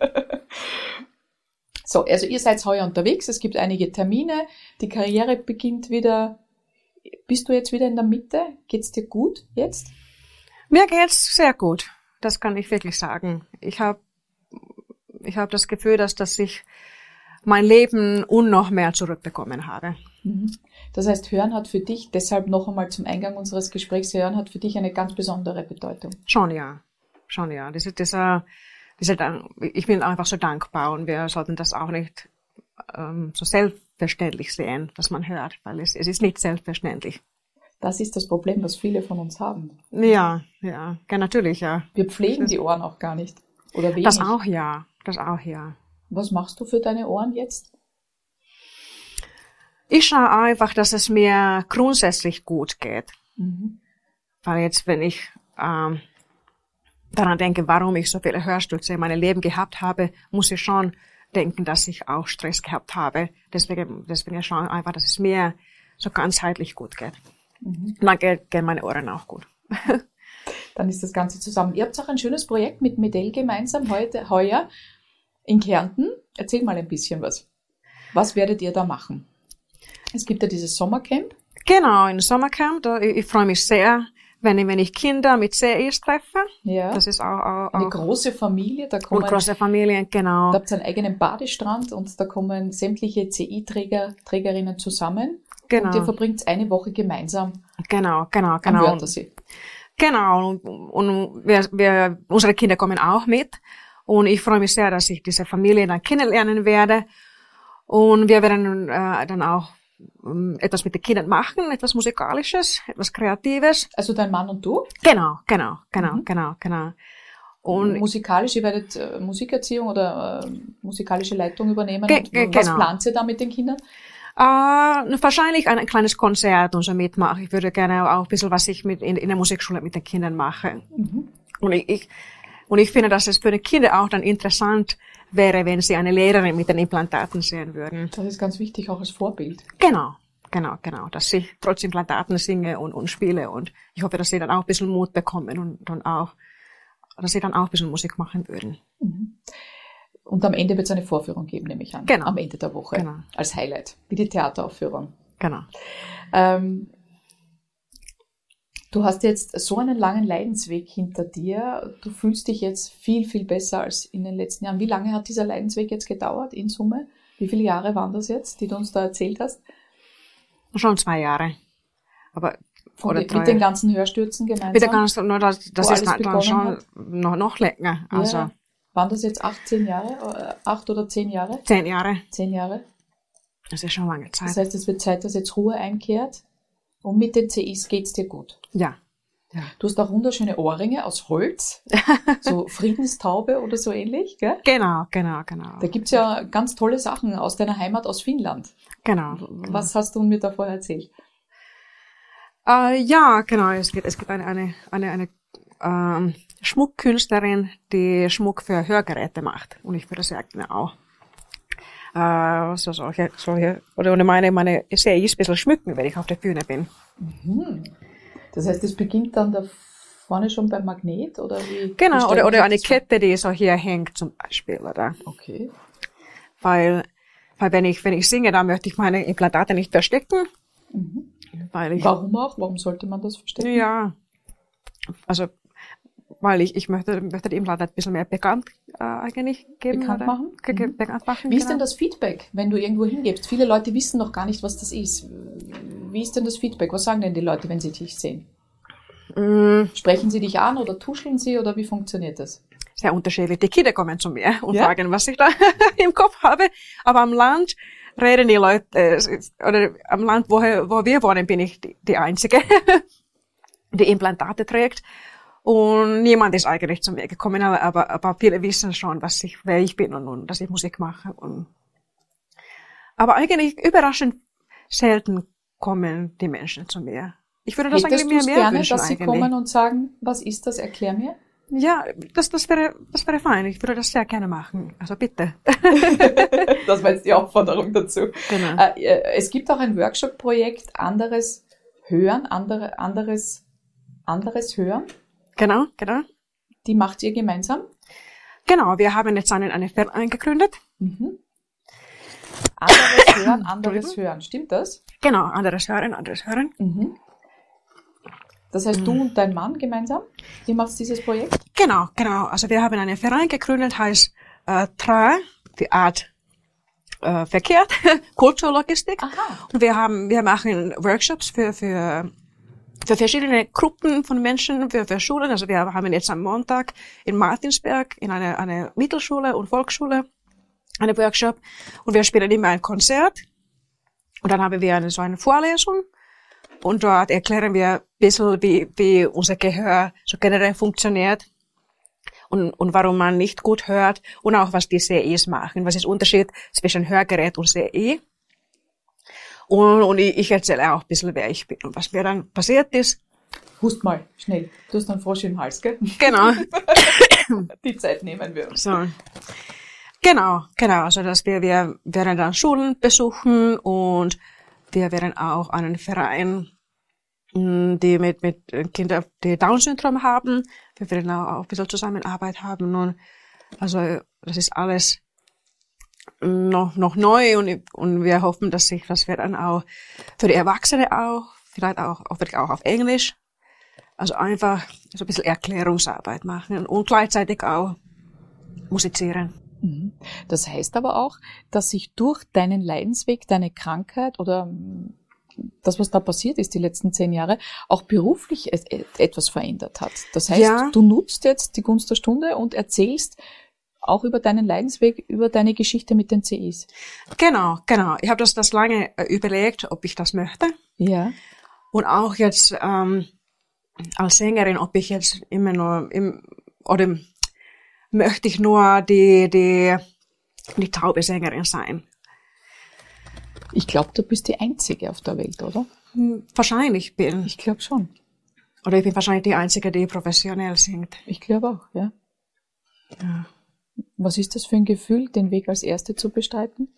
So, also ihr seid heuer unterwegs, es gibt einige Termine, die Karriere beginnt wieder. Bist du jetzt wieder in der Mitte? Geht's dir gut jetzt? Mir geht's sehr gut. Das kann ich wirklich sagen. Ich habe ich hab das Gefühl, dass, dass ich mein Leben und noch mehr zurückbekommen habe. Das heißt, Hören hat für dich, deshalb noch einmal zum Eingang unseres Gesprächs, Hören hat für dich eine ganz besondere Bedeutung. Schon ja, schon ja. Diese, dieser, diese, ich bin einfach so dankbar und wir sollten das auch nicht ähm, so selbstverständlich sehen, was man hört, weil es, es ist nicht selbstverständlich. Das ist das Problem, was viele von uns haben. Ja, ja, ja, natürlich, ja. Wir pflegen die Ohren auch gar nicht. Oder wenig. Das auch ja, das auch ja. Was machst du für deine Ohren jetzt? Ich schaue einfach, dass es mir grundsätzlich gut geht. Mhm. Weil jetzt, wenn ich ähm, daran denke, warum ich so viele Hörstürze in meinem Leben gehabt habe, muss ich schon denken, dass ich auch Stress gehabt habe. Deswegen, deswegen schaue ich einfach, dass es mir so ganzheitlich gut geht. Mhm. Und dann gehen meine Ohren auch gut. Dann ist das Ganze zusammen. Ihr habt auch ein schönes Projekt mit Medell gemeinsam heute, heuer in Kärnten. Erzähl mal ein bisschen was. Was werdet ihr da machen? Es gibt ja dieses Sommercamp. Genau, ein Sommercamp. Da, ich, ich freue mich sehr, wenn ich, wenn ich Kinder mit C Is treffe. Ja. Das ist auch, auch eine große Familie. Da kommen, und große Familien, genau. Da habt ihr einen eigenen Badestrand und da kommen sämtliche C I-Träger, Trägerinnen zusammen. Genau. Und ihr verbringt eine Woche gemeinsam. Genau, genau, genau. Am Wörthersee. Genau. Und, und wir, wir, unsere Kinder kommen auch mit. Und ich freue mich sehr, dass ich diese Familie dann kennenlernen werde. Und wir werden äh, dann auch ähm, etwas mit den Kindern machen, etwas Musikalisches, etwas Kreatives. Also dein Mann und du? Genau, genau, genau, mhm. genau, genau. Und musikalisch, ihr werdet äh, Musikerziehung oder äh, musikalische Leitung übernehmen. Ge- und ge- was genau. plant ihr da mit den Kindern? Äh, wahrscheinlich ein, ein kleines Konzert und so mitmachen. Ich würde gerne auch ein bisschen, was ich mit in, in der Musikschule mit den Kindern mache. Mhm. Und ich, ich Und ich finde, dass es für die Kinder auch dann interessant wäre, wenn sie eine Lehrerin mit den Implantaten sehen würden. Das ist ganz wichtig, auch als Vorbild. Genau, genau, genau. Dass ich trotz Implantaten singe und, und spiele. Und ich hoffe, dass sie dann auch ein bisschen Mut bekommen und dann auch, dass sie dann auch ein bisschen Musik machen würden. Mhm. Und am Ende wird es eine Vorführung geben, nehme ich an. Genau. Am Ende der Woche. Genau. Als Highlight. Wie die Theateraufführung. Genau. Ähm, Du hast jetzt so einen langen Leidensweg hinter dir. Du fühlst dich jetzt viel, viel besser als in den letzten Jahren. Wie lange hat dieser Leidensweg jetzt gedauert in Summe? Wie viele Jahre waren das jetzt, die du uns da erzählt hast? Schon zwei Jahre. Aber oder mit, mit den ganzen Hörstürzen gemeinsam? Mit der ganzen, nur das, das ist dann schon noch, noch länger. Also. Ja. Waren das jetzt acht, zehn Jahre? Acht oder zehn Jahre? Zehn Jahre. Zehn Jahre? Das ist schon lange Zeit. Das heißt, es wird Zeit, dass jetzt Ruhe einkehrt. Und mit den C Is geht's dir gut? Ja, Ja. Du hast auch wunderschöne Ohrringe aus Holz, so Friedenstaube oder so ähnlich, gell? Genau, genau, genau. Da gibt's ja ganz tolle Sachen aus deiner Heimat, aus Finnland. Genau. Was hast du mir da vorher erzählt? Äh, ja, genau. Es gibt, es gibt eine, eine, eine, eine ähm, Schmuckkünstlerin, die Schmuck für Hörgeräte macht. Und ich würde sehr gerne auch äh, so solche, solche, oder meine, meine C Is ein bisschen schmücken, wenn ich auf der Bühne bin. Mhm. Das heißt, es beginnt dann da vorne schon beim Magnet, oder wie? Genau, wie oder, oder eine das Kette, die so hier hängt zum Beispiel, oder? Okay. Weil, weil wenn ich, wenn ich singe, dann möchte ich meine Implantate nicht verstecken. Mhm. Weil ich, Warum auch? Warum sollte man das verstecken? Ja, also, weil ich, ich möchte, möchte die Implantate ein bisschen mehr bekannt, äh, eigentlich geben. Bekannt oder? machen? Ge ge Mhm. bekannt machen. Wie ist genau. denn das Feedback, wenn du irgendwo hingibst? Viele Leute wissen noch gar nicht, was das ist. Wie ist denn das Feedback? Was sagen denn die Leute, wenn sie dich sehen? Mm, Sprechen sie dich an oder tuscheln sie oder wie funktioniert das? sehr unterschiedlich. Die Kinder kommen zu mir und Ja? fragen, was ich da im Kopf habe. Aber am Land reden die Leute, äh, oder am Land, wo, wo wir wohnen, bin ich die, die Einzige, die Implantate trägt. Und niemand ist eigentlich zu mir gekommen, aber, aber, aber viele wissen schon, was ich, wer ich bin und, und dass ich Musik mache. Und, aber eigentlich überraschend selten kommen die Menschen zu mir. Ich würde das Hättest eigentlich du mir es mehr gerne, wünschen dass sie eigentlich. kommen und sagen, was ist das, erklär mir? Ja, das, das wäre, das wäre fein. Ich würde das sehr gerne machen. Also bitte. Das war jetzt die Aufforderung dazu. Genau. Äh, es gibt auch ein Workshop-Projekt, anderes Hören, andere, anderes, anderes Hören. Genau, genau. Die macht ihr gemeinsam. Genau, wir haben jetzt einen, einen Verein gegründet. Mhm. Anderes Hören, anderes Hören. Stimmt das? Genau, anderes Hören, anderes Hören. Mhm. Das heißt, du und dein Mann gemeinsam, ihr macht dieses Projekt? Genau, genau. Also wir haben einen Verein gegründet, heißt äh, T R A, die Art äh, verkehrt, Kulturlogistik. Aha. Und wir haben, wir machen Workshops für, für, für verschiedene Gruppen von Menschen, für, für Schulen. Also wir haben jetzt am Montag in Martinsberg in einer eine Mittelschule und Volksschule einen Workshop. Und wir spielen immer ein Konzert. Und dann haben wir eine, so eine Vorlesung. Und dort erklären wir ein bisschen, wie, wie unser Gehör so generell funktioniert. Und, und warum man nicht gut hört und auch was die C Is machen. Was ist der Unterschied zwischen Hörgerät und C I? Und, und ich, ich erzähle auch ein bisschen, wer ich bin und was mir dann passiert ist. Hust mal, schnell. Du hast einen Frosch im Hals, gell? Genau. Die Zeit nehmen wir uns. So. Genau, genau. Also, dass wir, wir werden dann Schulen besuchen und wir werden auch einen Verein, die mit, mit Kindern, die Down-Syndrom haben. Wir werden auch ein bisschen Zusammenarbeit haben. Und also, das ist alles noch, noch neu und, und wir hoffen, dass sich, das wird dann auch für die Erwachsene auch, vielleicht auch, auch, vielleicht auch auf Englisch. Also einfach so ein bisschen Erklärungsarbeit machen und gleichzeitig auch musizieren. Das heißt aber auch, dass sich durch deinen Leidensweg, deine Krankheit oder das, was da passiert ist die letzten zehn Jahre, auch beruflich etwas verändert hat. Das heißt, Ja. du nutzt jetzt die Gunst der Stunde und erzählst auch über deinen Leidensweg, über deine Geschichte mit den C Is. Genau, genau. Ich habe das, das lange äh, überlegt, ob ich das möchte. Ja. Und auch jetzt ähm, als Sängerin, ob ich jetzt immer nur im, oder möchte ich nur die die die taube Sängerin sein. Ich glaube, du bist die Einzige auf der Welt, oder? Hm, Wahrscheinlich bin. Ich glaube schon. Oder ich bin wahrscheinlich die Einzige, die professionell singt. Ich glaube auch, ja. Ja. Was ist das für ein Gefühl, den Weg als Erste zu bestreiten?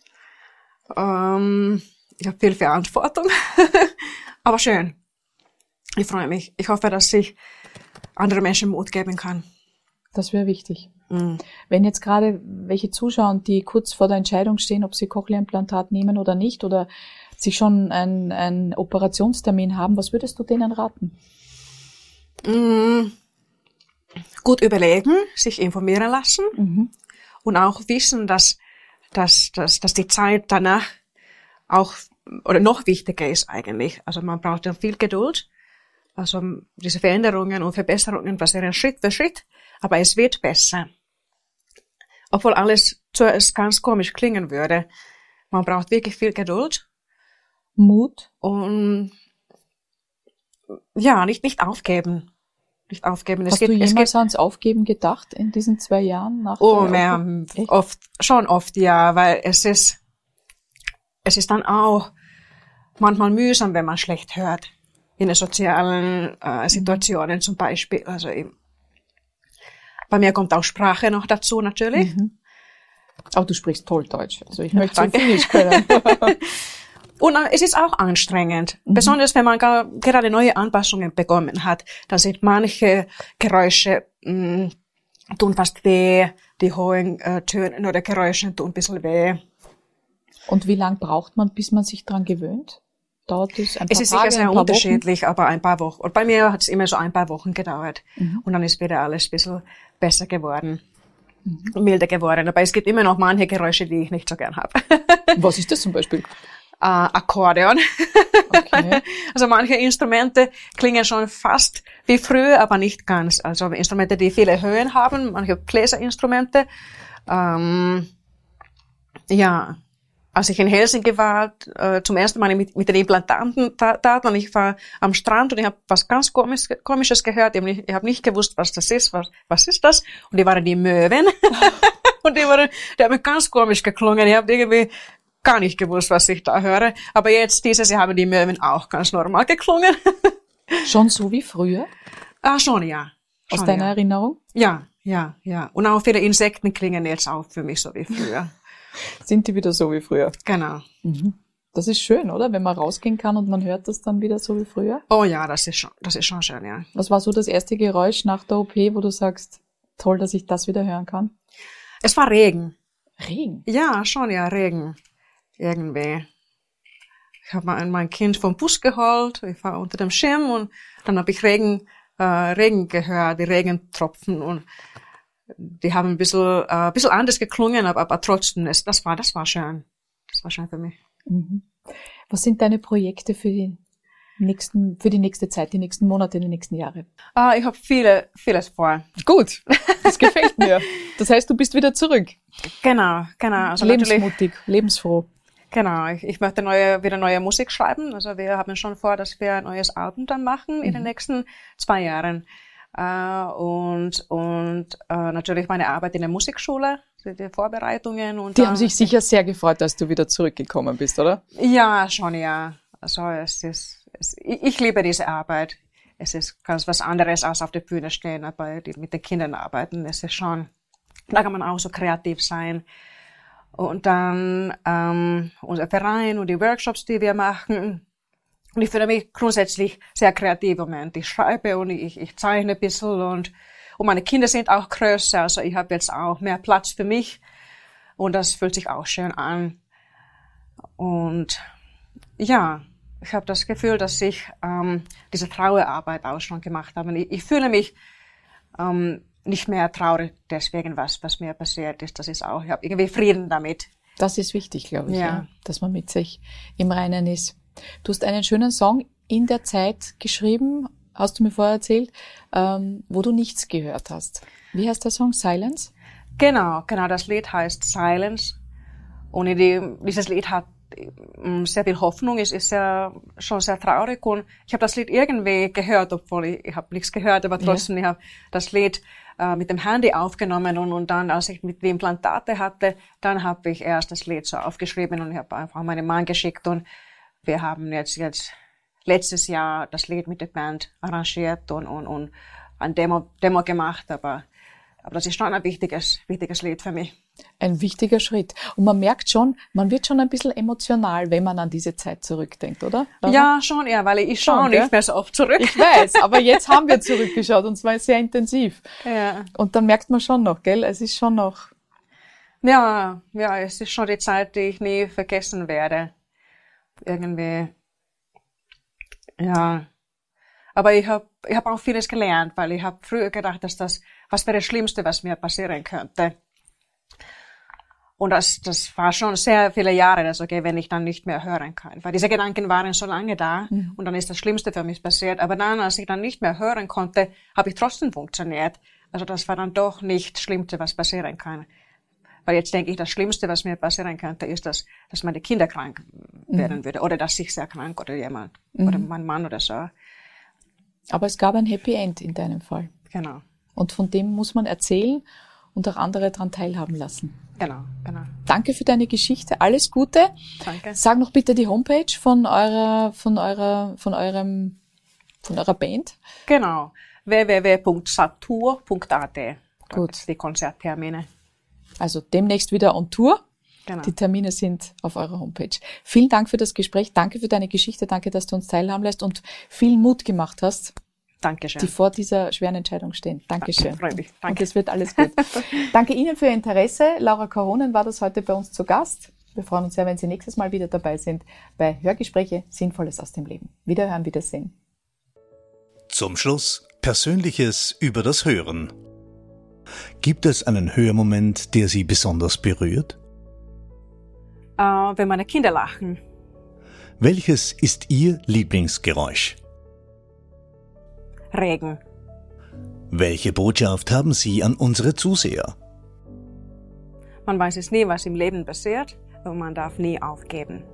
Ähm, ich habe viel Verantwortung, aber schön. Ich freue mich. Ich hoffe, dass ich andere Menschen Mut geben kann. Das wäre wichtig. Mhm. Wenn jetzt gerade welche zuschauen, die kurz vor der Entscheidung stehen, ob sie Cochlea-Implantat nehmen oder nicht, oder sich schon einen, einen Operationstermin haben, was würdest du denen raten? Mhm. Gut überlegen, sich informieren lassen Mhm. und auch wissen, dass, dass, dass, dass die Zeit danach auch oder noch wichtiger ist eigentlich. Also man braucht ja viel Geduld. Also diese Veränderungen und Verbesserungen passieren Schritt für Schritt, aber es wird besser. Obwohl alles zuerst ganz komisch klingen würde. Man braucht wirklich viel Geduld. Mut. Und ja, nicht, nicht aufgeben. nicht aufgeben. Es Hast geht, du es jemals geht, ans Aufgeben gedacht in diesen zwei Jahren? Nach oh, der mehr, Aufgabe? oft, schon oft, ja, weil es ist, es ist dann auch manchmal mühsam, wenn man schlecht hört. In den sozialen äh, Situationen mhm. zum Beispiel. Also ich, bei mir kommt auch Sprache noch dazu, natürlich. Mhm. Aber du sprichst toll Deutsch. Also ich Ja, möchte so danke. Finnisch können. Und äh, es ist auch anstrengend. Mhm. Besonders wenn man gar, gerade neue Anpassungen bekommen hat. Dann sind manche Geräusche, mh, tun fast weh. Die hohen äh, Töne oder Geräusche tun ein bisschen weh. Und wie lang braucht man, bis man sich dran gewöhnt? Dauert es ein paar Es ist Tage, sicher sehr ein paar unterschiedlich, Wochen? aber ein paar Wochen. Und bei mir hat es immer so ein paar Wochen gedauert. Mhm. Und dann ist wieder alles ein bisschen besser geworden, mhm. milder geworden. Aber es gibt immer noch manche Geräusche, die ich nicht so gern habe. Was ist das zum Beispiel? Äh, Akkordeon. Okay. Also manche Instrumente klingen schon fast wie früher, aber nicht ganz. Also Instrumente, die viele Höhen haben, manche Bläserinstrumente. Ähm, ja. Als ich in Helsinki war, äh, zum ersten Mal mit, mit den Implantaten tat, und ich war am Strand und ich habe was ganz Komisch, Komisches gehört. Ich habe nicht, ich hab nicht gewusst, was das ist. Was, was ist das? Und die waren die Möwen. Und die waren, die haben ganz komisch geklungen. Ich habe irgendwie gar nicht gewusst, was ich da höre. Aber jetzt, dieses Jahr haben die Möwen auch ganz normal geklungen. Schon so wie früher? Ah, schon, ja. Aus Schon, deiner ja. Erinnerung? Ja, ja, ja. Und auch viele Insekten klingen jetzt auch für mich so wie früher. Sind die wieder so wie früher? Genau. Mhm. Das ist schön, oder? Wenn man rausgehen kann und man hört das dann wieder so wie früher. Oh ja, das ist schon, das ist schon schön, ja. Was war so das erste Geräusch nach der O P, wo du sagst, toll, dass ich das wieder hören kann? Es war Regen. Regen? Ja, schon, ja, Regen. Irgendwie. Ich habe mein, mein Kind vom Bus geholt, ich war unter dem Schirm und dann habe ich Regen, äh, Regen gehört, die Regentropfen, und die haben ein bisschen, äh, ein bisschen anders geklungen, aber, aber trotzdem, es, das war, das war schön. Das war schön für mich. Mhm. Was sind deine Projekte für die nächsten, für die nächste Zeit, die nächsten Monate, die nächsten Jahre? Ah, ich habe viele, vieles vor. Gut, das gefällt mir. Das heißt, du bist wieder zurück. Genau, genau. Also lebensmutig, lebensfroh. Genau, ich, ich möchte neue, wieder neue Musik schreiben. Also wir haben schon vor, dass wir ein neues Album dann machen in mhm. den nächsten zwei Jahren. Uh, und und uh, natürlich meine Arbeit in der Musikschule, die Vorbereitungen. Und die dann, haben sich sicher sehr gefreut, dass du wieder zurückgekommen bist, oder? Ja, schon, ja. Also es ist, es, ich, ich liebe diese Arbeit. Es ist ganz was anderes als auf der Bühne stehen, aber die, mit den Kindern arbeiten. Es ist schon, da kann man auch so kreativ sein. Und dann ähm, unser Verein und die Workshops, die wir machen. Und ich fühle mich grundsätzlich sehr kreativ im Moment. Ich schreibe und ich, ich zeichne ein bisschen, und, und meine Kinder sind auch größer, also ich habe jetzt auch mehr Platz für mich, und das fühlt sich auch schön an. Und ja, ich habe das Gefühl, dass ich ähm, diese Trauerarbeit auch schon gemacht habe. Ich, ich fühle mich ähm, nicht mehr traurig deswegen, was, was mir passiert ist. Das ist auch, ich habe irgendwie Frieden damit. Das ist wichtig, glaube ich, ja. Ja, dass man mit sich im Reinen ist. Du hast einen schönen Song in der Zeit geschrieben, hast du mir vorher erzählt, ähm, wo du nichts gehört hast. Wie heißt der Song? Silence? Genau, genau. Das Lied heißt Silence. Und die, dieses Lied hat sehr viel Hoffnung. Es ist sehr, schon sehr traurig. Und ich habe das Lied irgendwie gehört, obwohl ich, ich habe nichts gehört, aber trotzdem, ja. Ich habe das Lied äh, mit dem Handy aufgenommen, und, und dann, als ich mit die Implantate hatte, dann habe ich erst das Lied so aufgeschrieben, und ich habe einfach meinen Mann geschickt, und wir haben jetzt, jetzt letztes Jahr das Lied mit der Band arrangiert und, und, und ein Demo, Demo gemacht, aber, aber das ist schon ein wichtiges, wichtiges Lied für mich. Ein wichtiger Schritt. Und man merkt schon, man wird schon ein bisschen emotional, wenn man an diese Zeit zurückdenkt, oder? Laura? Ja, schon, ja, weil ich schaue nicht mehr so oft zurück. Ich weiß, aber jetzt haben wir zurückgeschaut, und zwar sehr intensiv. Ja. Und dann merkt man schon noch, gell, es ist schon noch... Ja, ja, es ist schon die Zeit, die ich nie vergessen werde. Irgendwie, ja. Aber ich habe ich hab auch vieles gelernt, weil ich habe früher gedacht, dass das, was wäre das Schlimmste, was mir passieren könnte. Und das, das war schon sehr viele Jahre, dass, okay, wenn ich dann nicht mehr hören kann. Weil diese Gedanken waren so lange da, mhm. und dann ist das Schlimmste für mich passiert. Aber dann, als ich dann nicht mehr hören konnte, habe ich trotzdem funktioniert. Also das war dann doch nicht das Schlimmste, was passieren kann. Weil jetzt denke ich, das Schlimmste, was mir passieren könnte, ist, dass, dass meine Kinder krank werden mhm. würde. Oder dass ich sehr krank oder jemand, mhm. oder mein Mann oder so. Aber es gab ein Happy End in deinem Fall. Genau. Und von dem muss man erzählen und auch andere daran teilhaben lassen. Genau, genau. Danke für deine Geschichte. Alles Gute. Danke. Sag noch bitte die Homepage von eurer, von eurer, von eurem, von eurer Band. Genau. w w w punkt satur punkt a t. Gut. Die Konzerttermine. Also demnächst wieder on Tour. Genau. Die Termine sind auf eurer Homepage. Vielen Dank für das Gespräch. Danke für deine Geschichte. Danke, dass du uns teilhaben lässt und viel Mut gemacht hast. Dankeschön. Die vor dieser schweren Entscheidung stehen. Dankeschön. Danke, freue mich. Danke. Und es wird alles gut. Danke Ihnen für Ihr Interesse. Laura Caronen war das heute bei uns zu Gast. Wir freuen uns sehr, wenn Sie nächstes Mal wieder dabei sind bei Hörgespräche Sinnvolles aus dem Leben. Wiederhören, Wiedersehen. Zum Schluss Persönliches über das Hören. Gibt es einen Hörmoment, der Sie besonders berührt? Äh, wenn meine Kinder lachen. Welches ist Ihr Lieblingsgeräusch? Regen. Welche Botschaft haben Sie an unsere Zuseher? Man weiß es nie, was im Leben passiert, und man darf nie aufgeben.